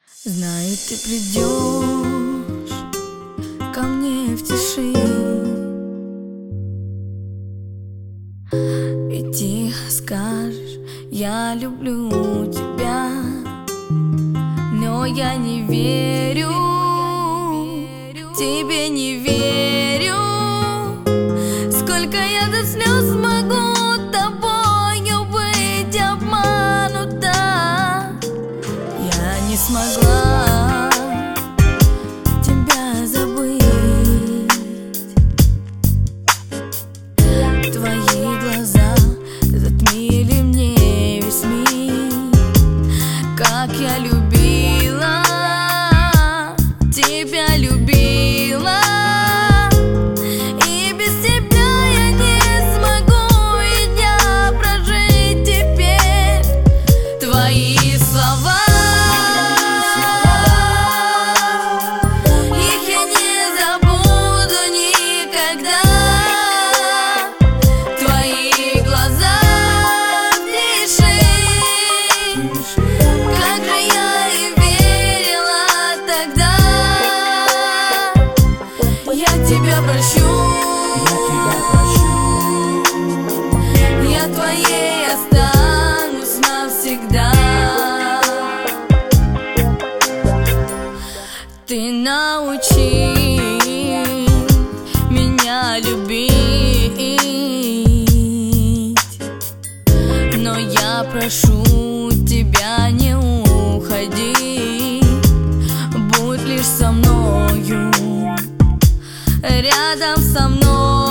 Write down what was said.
Знаю, ты придешь ко мне в тиши и тихо скажешь: я люблю тебя. Но я не верю, тебе не верю. Сколько я до слез могу тобою быть обманута. Я не смогла тебя забыть. Твои глаза затмили мне весь мир. Как я любила, тебя любила, и без тебя я не смогу и дня прожить теперь. Твои слова, их я не забуду никогда. Твои глаза в тиши, как же я и верила тогда. Я тебя прощу, я твоей останусь навсегда. Ты научи меня любить, но я прошу тебя, не уходи. Будь лишь со мною, рядом со мной.